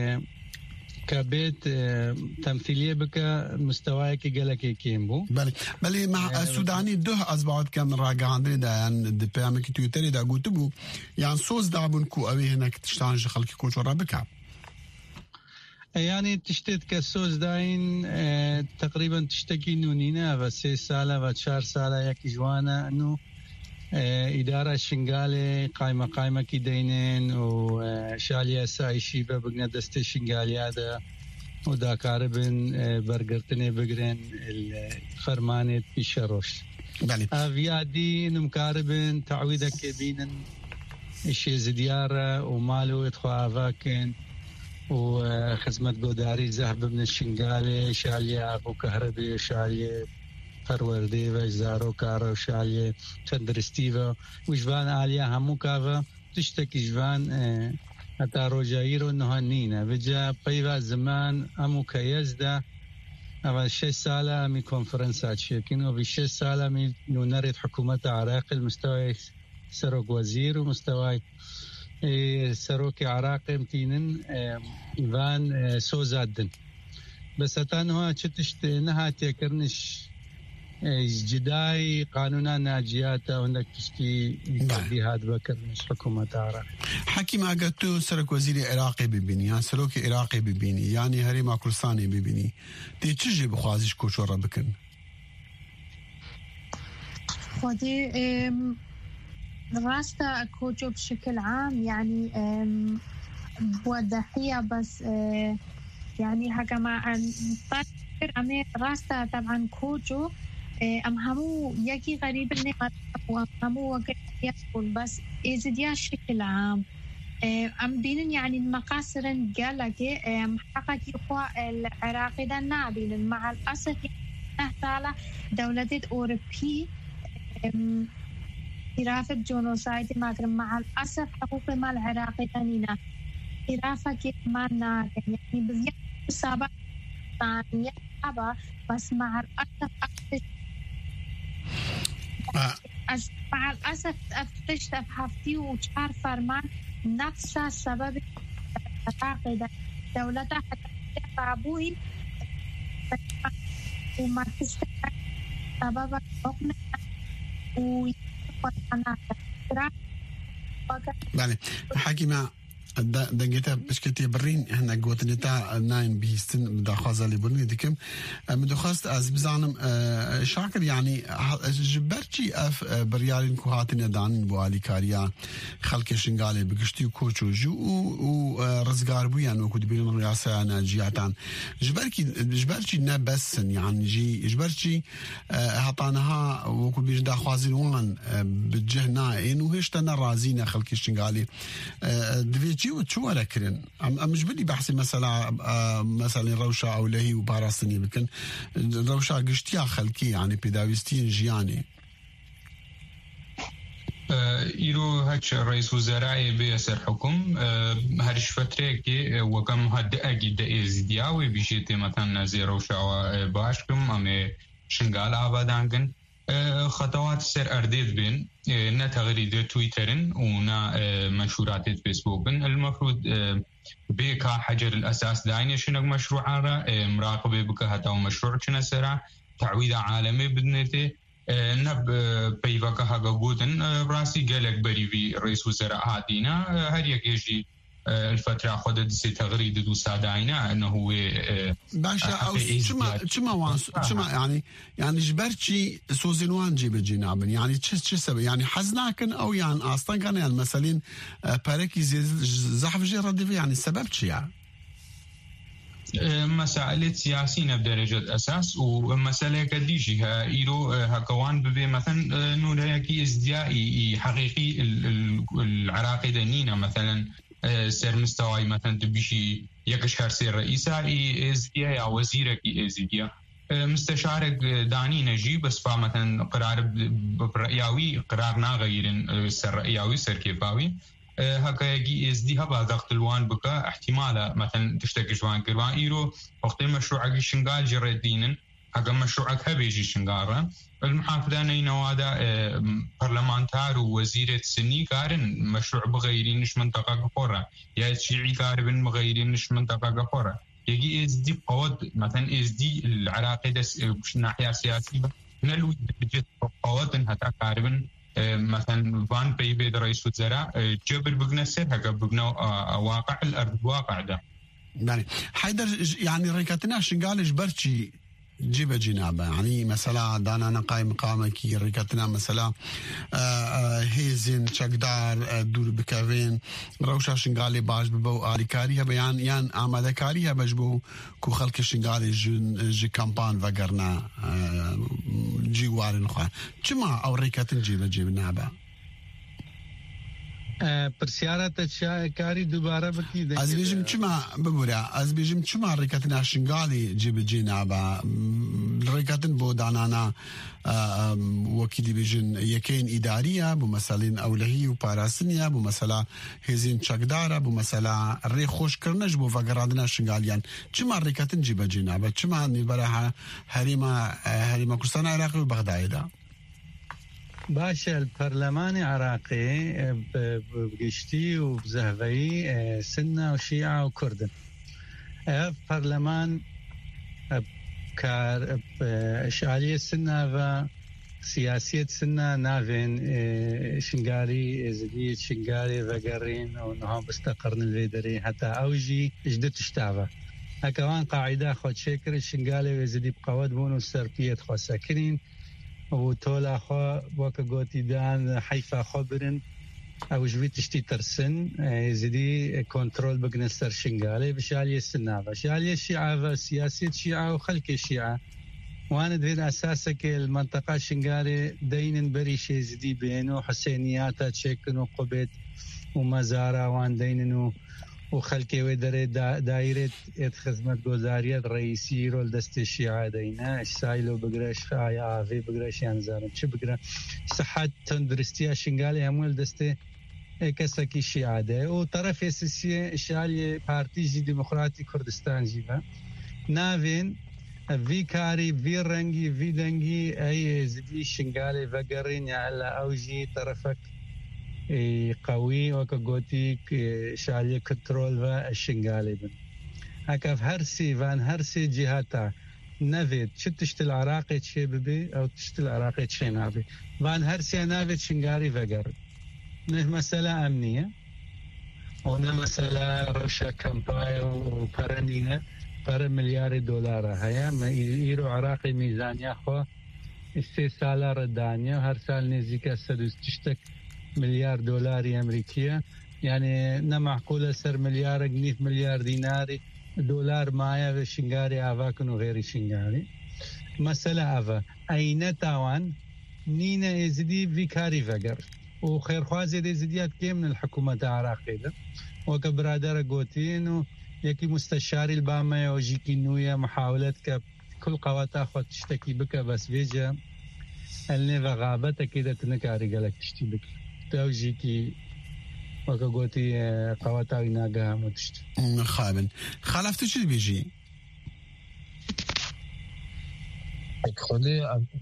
كبيت تمثيلية بك مستواك قالك كيمبو بلي مع السوداني ده أزبعت كان راجع عندنا ده يعني دبامك تويتر ده قلتبو يعني صوص دعبن كو أبي هناك تشتانج خلقي كوتشور بك يعني تشتت كسوز داين تقريبا تشتكي نونينا بس 6 سالة و 4 سالة يك جوانا انه إدارة شنغالي قايمة كي دينين وشاليا ساي شيبة بقنا دستي شنغالي هذا ودا كاربن برقرتني بقرن الفرمانة بيشاروش افيادي نمكاربن تعويدك بينن اشي زديارة ومالو يدخوا افاكن وخدمة قوداري ذهب من الشنغالي شالية أبو كهربي شالية فروردي وجزارو كارو شالية تندرستيفا وجبان آلية همو كافا تشتكي جبان حتى روجايرو نهانينا بجا بيوا زمان أمو كيزدا أول 6 سالة أمي كونفرنسات شيكين وفي 6 سالة أمي نونرد حكومة عراق المستوى سروك وزير ومستوى سروك عراق امتينن إيفان سوزادن بس أتانوها تشتشت نهات يكرنش جداي قانونا ناجياتا وانك تشتي بهاد بكرنش حكومة عراق حكيم أقلتو سرك وزيري عراقي ببيني يعني سروك عراقي ببيني يعني هريما كرساني ببيني تي تشجي بخوازيش كوشورة بكن خودي راستا كوجو بشكل عام يعني بوضحية بس يعني هكا مع طاير أمير راستا طبعا كوجو أم همو يكي غريب النقاط وأم همو وقت يقول بس إزديا بشكل عام أم بينن يعني المقاصرن قالك حقك إخوة العراقي دا نابين مع الأسف نهتالا دولة أوروبي خرافة جونوسايد مع الأسف حقوق مال العراقي تانينا خرافة كيف ما يعني بزيادة سابع ثانية بس مع الأسف مع الأسف أفتشت أفحفتي وشار فرمان نفس سبب العراقي دولتها حتى تعبوين وما تشتغل سبب الحكم بله حكيمة دنجتا بشكتي برين هنا قوت نتا ناين بيستن دخازة اللي برني ديكم مدخست از بزانم شاكر يعني جبرتي اف بريالين كوهاتنا دانين بوالي كاريا خلق شنغالي بقشتي كوچو جو و رزقار بويان وكود بين رياسة ناجياتان جبرتي نبسن يعني جبرتي هطانها وكود بين دخازين وان بجهنا انو هشتنا رازينا خلق شنغالي دفيت شو ولا كرن مش بدي بحثي مثلا روشة أو لهي وباراسني لكن روشة قشتيا خلقي يعني بيداويستين جياني إيرو هاتش رئيس وزراء بيسر حكم هرش فترة كي وكم هاد أجد إزدياوي بيجيتي مثلا زي روشة باشكم أمي شنغال آبادانكن خطوات سر أرديد بين نا تغريدة تويترن ونا منشورات فيسبوكن المفروض بيكا حجر الأساس دايني شنك مشروع مراقبة بك هتا مشروع شنا سرع تعويض عالمي بدنته نب بيفك هاجا جودن راسي قالك بري في رئيس وزراء هاتينا هريك يجي الفترة خدت سي تغريدة وسادعينا أنه هو باشا أو شما يعني جبرتشي سوزنوان جيب جنابن يعني تش سبب يعني حزناكن أو يعني أصلا كان يعني مثلا باركي زحف جي ردفي يعني السبب شي يعني مسائل سياسية بدرجة أساس ومسألة كديجي إيرو هكوان ببي مثلا نوريكي ازديائي حقيقي العراقي دنينا مثلا سر مستوى مثلا تبيشي يكشهر سير رئيسة ازديا يا وزيرك ازديا مستشارك داني نجي بس فمثلا قرار برأيوي قرار ناغير سر رأيوي سر كيفاوي هكا يجي ازدي هبا ضغط الوان بكا احتمالا مثلا تشتكي جوان كروان ايرو وقت المشروع شنقال جردين هكا مشروعك هبيجي شنقارة المحافظة نينوادا برلمانتار ووزيرة سني كارن مشروع بغيرينش منطقة قفورة يا شيعي كاربن بغيرينش منطقة قفورة يجي ازدي قوات مثلا ازدي العراقي دس ناحية سياسية نلوي بجد قوات هتا كاربن مثلا فان بيبيد رئيس وزراء جبر بقنا سر هكا بقنا واقع الأرض واقع ده يعني حيدر يعني ريكاتنا شنقالش برشي جيب جنابه يعني مثلا دانا نقاي مقامكي ريكاتنا مثلا هيزن شقدار دور بكافين روشا شنقالي باش ببو آليكاريها بيان يان آماده كاريها بجبو كو خلق شنقالي جي كامبان وقرنا جيوار نخوان چما او ريكاتن جيب نابه پرسیارات کاری دوباره بکی از بیشم چما ببوره از بیشم چما ریکاتن شنگالی جیب جنابه ریکاتن بودانانا وكيدي بيجن يكين إدارية بمثلا أولهية وباراسنية بمثلا هزين شقدارة بمثلا الري خوش كرنج بو فقرادنا شنغاليان چما ريكاتن جيبا جنابه چما نبراها هريما كرسان عراقي وبغداد باشا البرلمان العراقي بقشتي وبزهوي سنة وشيعة وكردن برلمان كار إشعالية سنة وسياسية سنة نافين شنغاري زدية شنغاري وقرين ونهم بستقرن الفيدري حتى أوجي جدت اشتعبه هكوان قاعدة خود شكر الشنغالي وزدي بقواد بونو سربية خو ساكرين وطول خو وكا قوتي دان حيفا خبرن او جوي تشتي ترسن زدي كنترول بقنستر شنغالي بشالية السنة بشالية الشيعة سياسية الشيعة وخلق الشيعة وانا دين اساسك المنطقة شنغالي دين بريشي زدي بينو حسينياتا تشيكن وقبت ومزارة وان ديننو وخلقي ودري دايرة خدمة جوزاريات رئيسي رول دست الشيعة دينا سايلو بقراش خايا في بقراش ينزارم شو بقرا صحة تندرستيا شنغالي همول دست كسكي الشيعة ده وطرف اساسي الشيعة بارتي جي ديمقراطي كردستان جيبا نافين في كاري في رنجي في دنجي اي زبي شنغالي فقرين على اوجي طرفك قوي وكقوتي شالية كنترول والشنغالي بن هكا في هرسي فان هرسي جهاتا نافيد شتشت العراقي تشي ببي او تشت العراقي تشي نابي فان هرسي نافيد شنغالي فقر نه مسألة أمنية ونا مسألة روشا كامباي وبرانينا بر مليار دولار هيا ما يرو عراقي ميزانيا خو استثالة ردانيا هر سال نزيكا سدوستشتك مليار دولار أمريكية يعني نمعقولة سر مليار جنيه مليار ديناري دولار مايا في شنغاري آفاكن وغير شنغاري مسألة آفا أين تاوان نينا إزدي في كاري فقر وخير خوازي دي زديات كي من الحكومة العراقية وكبرادر قوتين يكي مستشاري الباما وجيكي نويا محاولات كل قواتا أخوة تشتكي بك بس بيجا النيفا غابتا كده تنكاري قالك تشتي بك توجيكي وكقوتي قواتا ناقا متشتي خابن خالفتو شو بيجي؟ خودي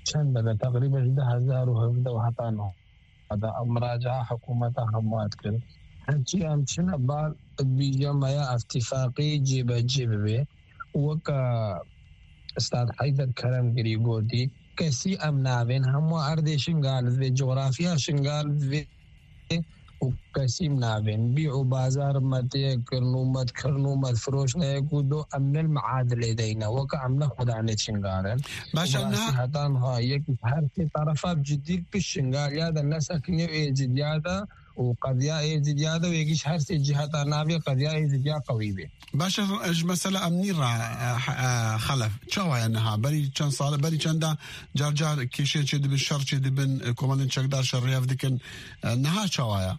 چند بده تقریبا 10,000 و حتی نه هذا مراجعة حكومتها هموات كل هنچی همچنه بار بیجم یا اتفاقی جیب به وکا استاد حیدر کرم گری گودی کسی امناوین همو اردی شنگال ذی جغرافیا شنگال ذی و کسی مناوین بیع بازار مدی کرنو مد فروش نيكودو امن المعادله لدينا وكا امن خدانه شنغال باشا هتان ها یک هر کی طرفات جديد بالشنغال يا الناس كنيو اجدياده وقضيه اجدياده ويجيش هر سي جهات نابيه قضيه اجديا قويه باشا مسألة أمني خلف شو انها بري كان صار بري كان دا جار كيشي تشد بالشر تشد بن كوماندن شقدار شرياف دكن نها شوايا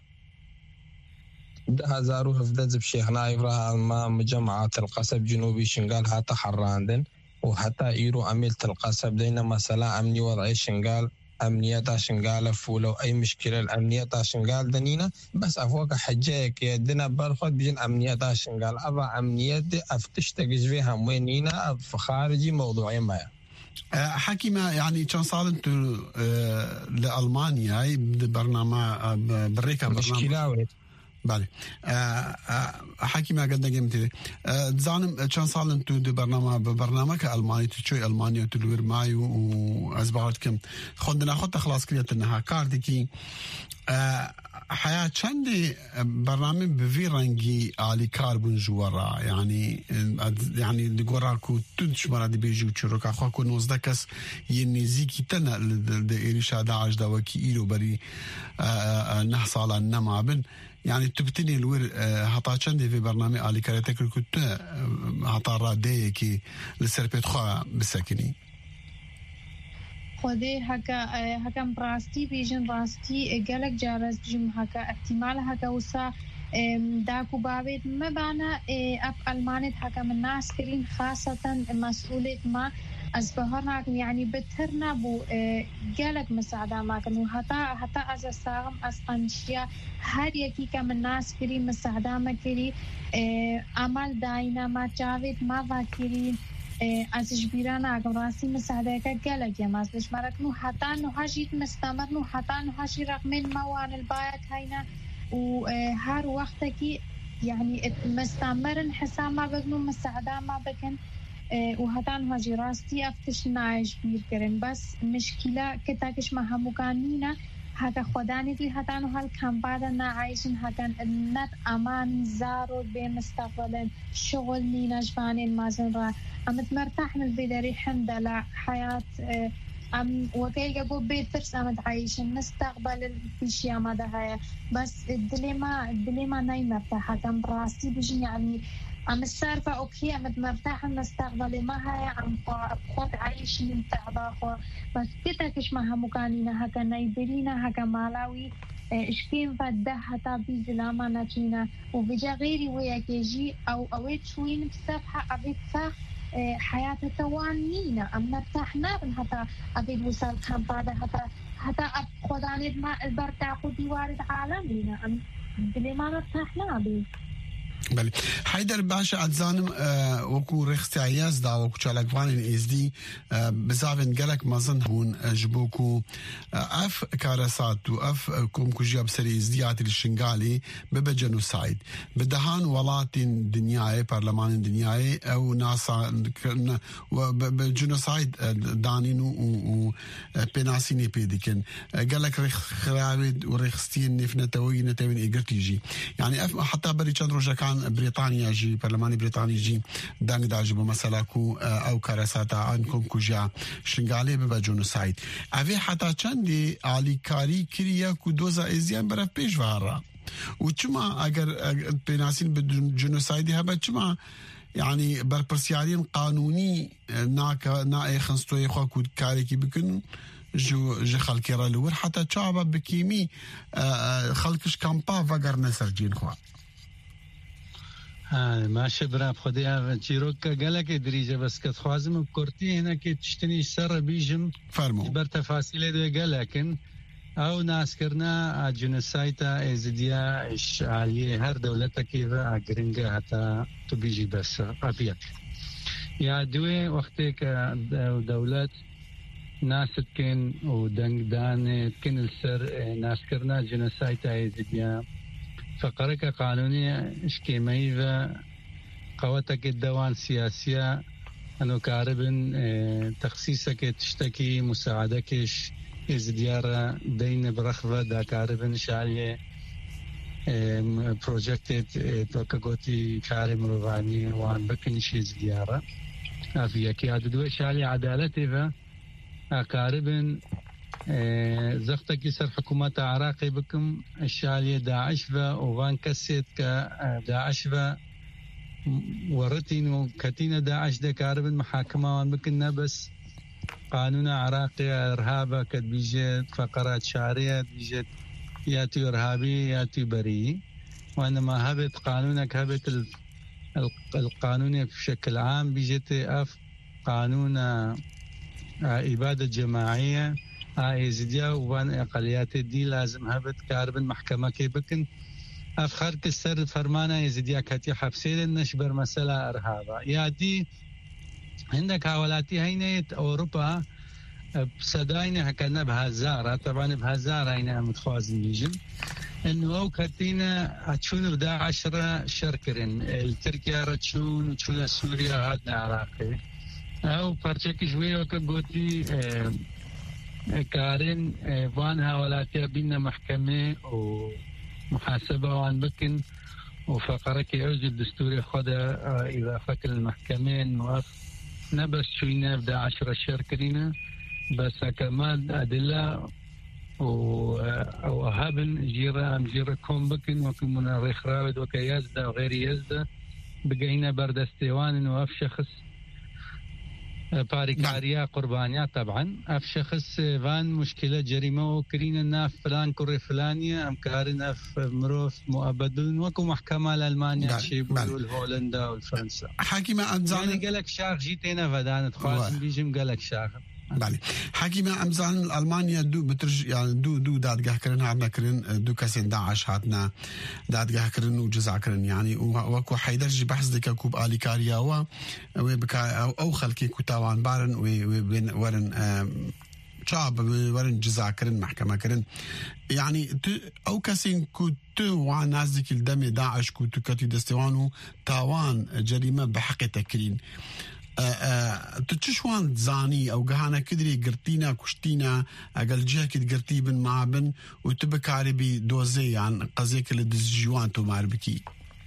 2011 بشيخ نايف راه ما مجمعات القصب جنوبي شنغال هاتا حراندن وحتى ايرو عملة القصب دينا مسألة امني وضعي شنغال امنية شنغال فولو اي مشكلة الامنية شنغال دنينا بس افوق حجاك يدنا برخد بجن امنية شنغال ابا امنية افتش تجزفيها وينينا خارجي موضوعي ما حكيمة يعني كان صار انتو لألمانيا برنامج بريكا مشكلة بله حكيمة قدنا قيمتي تزانم كان صار انتو برنامج ألماني تشوي ألمانيا تلوير ماي وأزبعتكم خدنا خلاص كليت إنها كاردكي حياة چندی برنامه بوی رنگی آلی کار بون جوارا يعني دگورا کو تدش مرا دی بیجو چرو که خواه کو 19 کس یه نزیکی تنه ده ایریشا داعش داوکی ایلو بری 9 سالا نما بن يعني تبتني الور هطا چندی في برنامه آلی کار تکر کت هطا را ده که لسرپیت خواه بسکنی خودي هكا براستی بیجن راستی گلک جارز بجم هكا احتمال هكا وسا داكو بابيت مبانا اب المانت هكا من ناس كرين خاصة مسؤولية ما أزبهرنا يعني بترنا بو جالك مساعدة ما كانوا حتى از ساغم از قنشيا هر يكي كمن ناس كري مساعدة ما كري عمل داينا ما جاوید ما واكرين از جبيرانا اقراسي مساعدة كجالك يا مازلش مركنو حتى انه هاجيت مستمرنو حتى انه هاجي رقم الموان البايت هينا وهار وقتكي يعني مستمرن حساب ما بقنو مساعدة ما بكن وحتى انه هاجي راستي افتش نايش بير كرن بس مشكلة كتاكش ما همو كانينا هكا خداني في حتى انه هالكامبادا نعيشن هكا نت امان زارو بمستقبلا شغل نينا جبانين مازن را امت مرتاح من البداري حمد لله حياة ام وكي قبو بيترس امت عايشن مستقبل الاشياء ما دهايا بس الدليما ناي مرتاحة كم براسي بجي يعني ام السالفة اوكي امت مرتاحة مستقبل ما هاي عم خود عايش من تعباخو بس كتاكش ما همكانينا هكا نايبرينا هكا مالاوي اشكين فده حتى بيزلاما ناتينا وبجا غيري وياكيجي او اويت شوين بصفحة ابيت صح حياة توانينا ام مرتاحنا بن حتى ابيت وصل كامبادا حتى خداني ما البرتاقو ديوارد عالمينا ام دلي ما مرتاحنا ابيت بله حيدر باشا اتزانم وكو رخصتي عياز دا وكو چالكوان الازدي بزافن قالك مازن هون جبوكو اف كارسات واف كومكو جاب سري ازديات الشنغالي ببا جنوسايد بدهان ولات دنياي برلمان دنياي او ناسا بجنوسايد دانين و بناسيني بيديكن قالك رخراويد ورخصتين نفنتوي نتوين ايقرتيجي يعني حتى بري چند روجا كان بريطانيا جي برلماني بريطاني جي دانگ داجبو مثلا كو او كارساتا عنكم كوجا شنغالي ببا جنوسايد اوه حتى چندي آلي كاري كريا كو دوزا ازيان برف پیش وارا وچما اگر بناسين بجنوسايدي هبا چما يعني برپرسيارين قانوني نا خنستوي خوا كو كاري كي بكن جو خلقي رالور حتى چابا بكيمي خلقش كامبا وگر نسرجين خوا ماشي برا بخديها تشيروكا قالك دريجه بس كتخوازم بكورتي هنا كي تشتني سر بيجم فرمو جبر تفاصيل دو قالكن او ناس كرنا جنسايتا ازديا ايش عليه هر دولتك كيفا اجرنجا حتى تبيجي بس ابيك يا دوي وقتك دولات ناس كن ودنگدان كن السر ناس كرنا جنسايت ايزيديا فقرك قانونية اشكيمي و قوتك الدوان سياسية انو كاربن تخصيصك تشتكي مساعدكش ازديارة دين برخوة دا كاربن شالية بروجكتت توكاكوتي كارم رواني وان بكنش ازديارة افيا كي عددوه شالية عدالتي أقاربن زختك سر حكومة عراقي بكم الشالية داعش وفان كسيت كداعش ورتين وكتين داعش دا كاربن محاكمة وان بكنا بس قانون عراقي إرهابة كد بيجت فقرات شعرية بيجت ياتي إرهابي ياتي بريء وإنما هبت قانونك هبت القانون بشكل عام بيجت أف قانون إبادة جماعية إزديا وان أقليات دي لازم هبت كاربن محكمة كي بكن أفخر كسر فرمانة إزديا كتي حبسيل النشبر مسألة إرهابة يا دي عندك حوالاتي هينة أوروبا بصداينة هكذا بهزارة طبعا بهزارة هينة متخوازن بيجن إنه أو كتينا هتشون بدا 10 شركرين التركيا رتشون وتشون سوريا هادنا عراقي او پرچه شوی وقت گوتی کارن وان حوالاتیا بین محکمه و محاسبه وان بکن وفقره که عوز الدستور خود اذا فكر المحكمه انه نبس شوينا بدا 10 شركرين بس كمان ادله او هابن جيرا كوم بكن وكمن ريخ رابد وكيازدا وغير يزدا بقينا بردستيوان انه اف شخص باريكاريا قربانيا طبعا اف شخص فان مشكله جريمه وكرين الناف فلان كوري فلانيه ام كارنا في مروف مؤبدون وكو محكمه الالمانيا شي والهولندا والفرنسا حكيمه امزان يعني قالك شاخ جيتينا فدان تخاصم بيجم قالك شاخ بله حكيمه امزان المانيا دو بترج يعني دو دادگاه كرن عندنا كرن دو كاسين داعش هاتنا دادگاه كرن وجزع كرن يعني وكو حيدرج بحث دك كوب اليكاريا و بكا او خلكي كتاوان بارن ورن شعب ورن جزع كرن محكمه كرن يعني او كاسين كنت ونازك الدم داعش كنت كتي دستوانو تاوان جريمه بحق تكرين تشوان زاني او جهانا كدري قرتينا كشتينا اقل جهه كد قرتي بن مع بن وتبك عربي دوزي عن قزيك لدزجوان تو ماربكي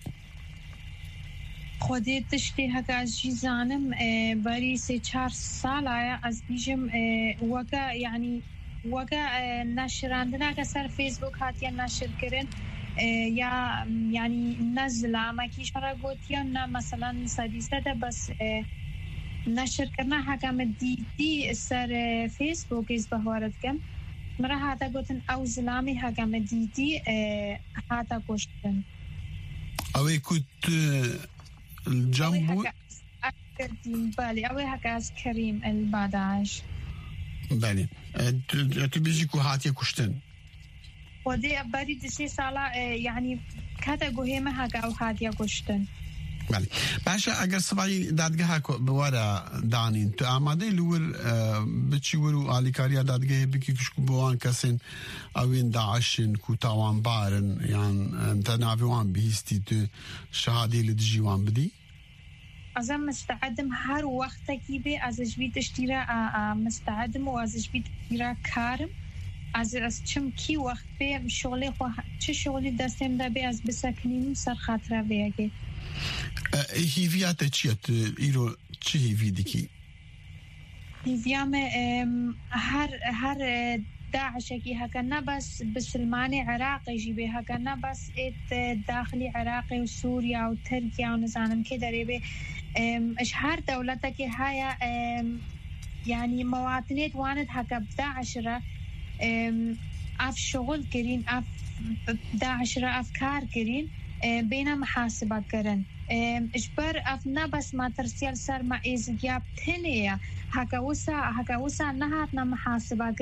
خودی تشتی هک از جیزانم باری 3-4 سال آیا از بیجم وقا يعني وقا نشراندنا كسر فيسبوك هاتيا نشر كرن یا يعني نزل ما كيش مرة قوتيا مثلا سادسة ده بس نشر کرنا حکم دیدی سر فیسبوک از بهارت کم مرا هاتا گوتن او زلامی حکم دیدی هاتا کشتن اوی کت الجنبو بله اوی حکا از کریم الباداش بله تو بیجی که هاتی کشتن خودی باری 2 سالا يعني کتا گوهیمه حکا او هاتی کشتن بله باشا اگر سبعی دادگاه بوارا دانین تو آماده لور بچی ورو آلیکاریا دادگاه بکی کشکو بوان کسین اوین داعشن کو تاوان بارن يعني تنافوان بهیستی تو شهادی لدجیوان بدی؟ ازم مستعدم هر وقت کی به از جوید اشتیرا مستعدم و از جوید اشتیرا کارم از چم کی وقت به شغلی خو چه شغلی دستم ده به از بسکنیم سر خاطره بیاگه هیویات چیت ایرو چی هیوی دیکی؟ هیویام هر داعش کی هکنا بس بسلمان عراقی جیبه هکنا بس ات داخلی عراقی و سوریا و ترکیه و نزانم که داره به اشهر دولتا که هایا يعني مواطنات واند هكا داعش را اف شغل کرین اف داعش را افکار کرین بین محاسبه کرن اجبر اف نبس ما ترسيل سر ما ازگیاب تنیا هکا وسا نهاتنا محاسبه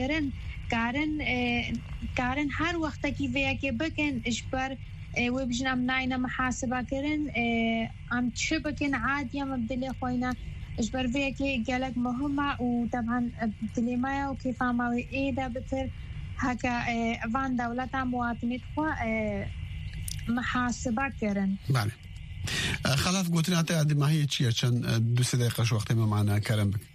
کارن هر وقت کی ویا که بکن اجبر و بجنم ناینا محاسبه کرن ام چه بکن عادی ام بدل خوینا إجبر فيكي جالك مهمة وطبعا بتليمايا وكيف عماوي إيدا بتر هكا فان دولتا مواطنين خوا محاسبة كرن. بله. خلاف قلت لنا تعدي ما هي شيء عشان 2 دقائق شو وقت ما معنا كرم بك.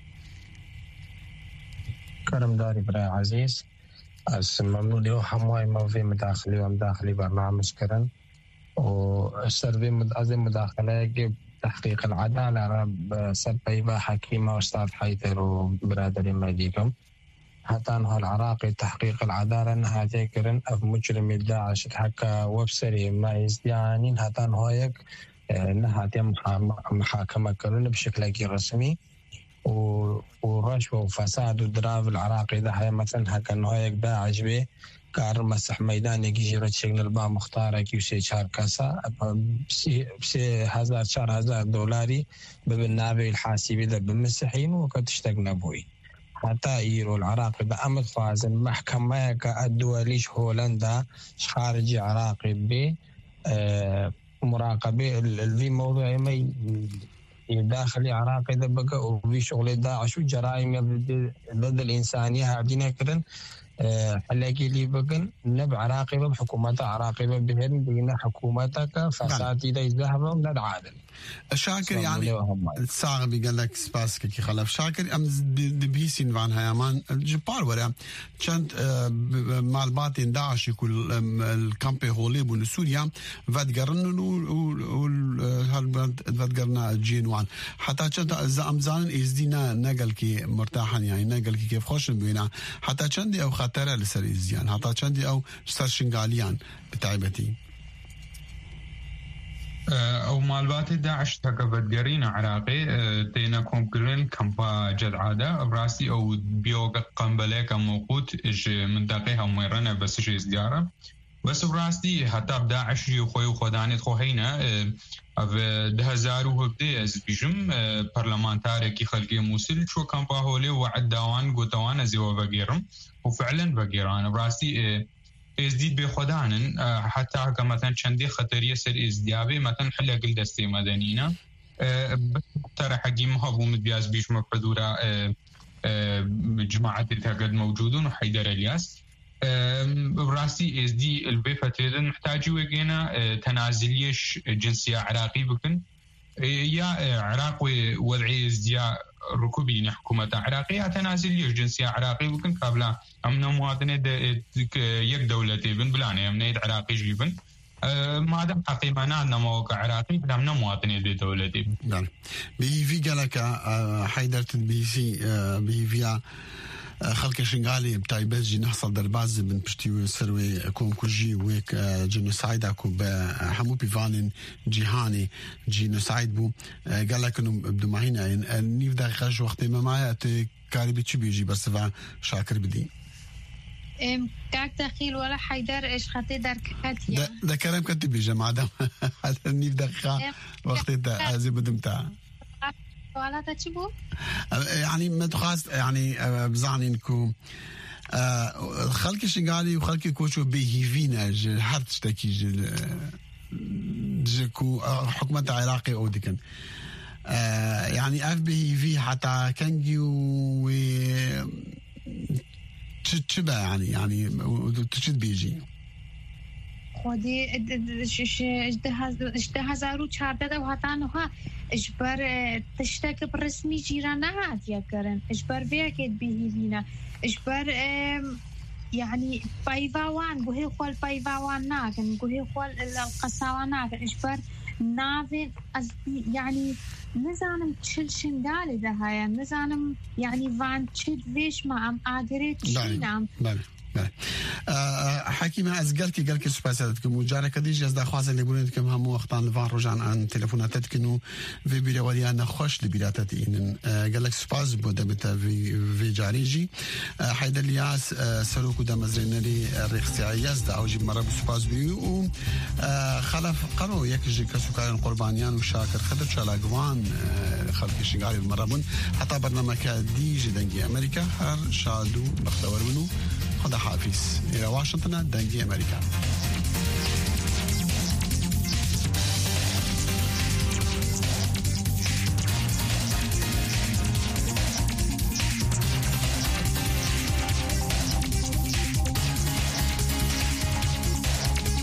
كرم داري برا عزيز. ممنون له حماي ما في مداخلي ومداخلي برنامج كرن. والسربي مداخلة تحقيق العدالة بسبب حكيمة وأستاذ حيدر وبرادري مديكم حتى أنه العراقي تحقيق العدالة أنها تكرن أف مجرم داعش حكا وبسري ما يزديانين حتى أنه هيك أنها تم محاكمة كرن بشكل رسمي ورشوة وفساد ودراف العراقي ده هي مثلا هكا أنه هيك داعش به كار مسح ميدان يجي رتشكل البا مختارة كيوسي شهر كاسا بسي 4,000 دولاري ببنابي الحاسبي ده بمسحين وقد اشتقنا بوي حتى يرو العراقي ده أمد فازن محكمة كالدوليش هولندا خارجي عراقي ب مراقبة الفي موضوع ما داخلي عراقي ده بقى وفي شغل داعش وجرائم ضد الإنسانية هادينا كرن حلاقي لي بقن نب عراقبة بحكومتها عراقبة بهن بين حكومتك فساد إذا يذهبوا من العادل شاكر يعني الساعة بيقول لك سباسك كي خلاف شاكر أم دبيسين فان هيامان الجبار ورا كانت مع الباطن داعش يقول الكامبي هوليب ونسوريا فاتقرن فاتقرنا جينوان حتى كانت أمزان إزدينا نقل كي مرتاحا يعني نقل كي كيف خوش بينا حتى كان أو خطرة لسر إزديان حتى كان أو سر شنغاليان بتعبتي او مالبات داعش تقبت قرينا عراقي تينا كومكرين كمبا جد عادة براسي او بيوغ قنبلة موقوت من دقيقة ميرنا بس شيء زيارة بس براسي حتى داعش يخوي وخدانيت خوهينا اف دهزارو هبدي از بيجم برلمانتاري كي خلقي موسل شو كمبا هولي وعد داوان قوتوان ازيو بقيرم وفعلا بقيران براسي ازديد بخدانن حتى مثلا چندی خطریه سر ازدیابه مثلا حل قل دسته مدنینا ترى حجمها بومدياز بيش مقدورة جماعة تقد موجودون وحيدر الياس براسي ازدي البيفتيدن محتاجي وجينا تنازليش جنسية عراقي بكن يا عراقي وضعي ازدياء ركوبين حكومة عراقية تنازليش جنسية عراقي بكن قبل أمنا مواطنة يك دولتي بن بلاني أمنا يد عراقي جيبن ما دام حقيقة نادنا موقع عراقي أمنا مواطنة دي دولتي نعم بيفي قالك حيدرت بيسي بيفيا خلق شنغالي بتاعي بس جي نحصل درباز بن بشتي سروي كوم كوجي ويك جنوسايد اكو بحمو بيفانين جيهاني جنوسايد بو قال لك انه بدو معينا نيف دقيقه وقت ما معي كاربي تشي بيجي بس شاكر بدي كاك دخيل ولا حيدر ايش خطي دركاتيا ده كلام كنت بيجي مادام هذا نيف دقيقه وقت زي بدمتها ولا تشبو يعني ما تخاص يعني بزعني انكم خلق شنغالي وخلق كوشو بيهيفينا حرت تشتكي جكو حكومة العراقي او ديكن يعني اف بيهيفي حتى كانجي و تشبه يعني تشد بيجي خودی هزارو 14 و هاتانوها اجبر تشتك برسمي جيرانا هاتيا كرن اجبر فيكت بيهينا اجبر يعني بايفاوان قوهي خوال بايفاوان ناكن قوهي خوال القصاوان ناكن اجبر نافن يعني نزانم تشل شنغالي ده هاي نزانم يعني فان تشل فيش ما ام اغريت شينام حكيمة قالك سباساتكم وجانا كديج از دخواز اللي بولندكم هم وقتان لفان رجعن عن تليفوناتكم في بيرا وليانا خوش لبيراتي إن قالك سباس بودا بتا في جاريجي حيدا الياس سلوكو دا مزرينري الريخسيعياس دا أوجي مرة سباس بيو خلف قرو يكجي كسوكارن قربانيان وشاكر خدر شالاقوان خلق شنغالي المرابون حتى برنامج ديجي دنجي أمريكا هر شادو بختور منو خدا حافظ إلى واشنطن دنجي أمريكا.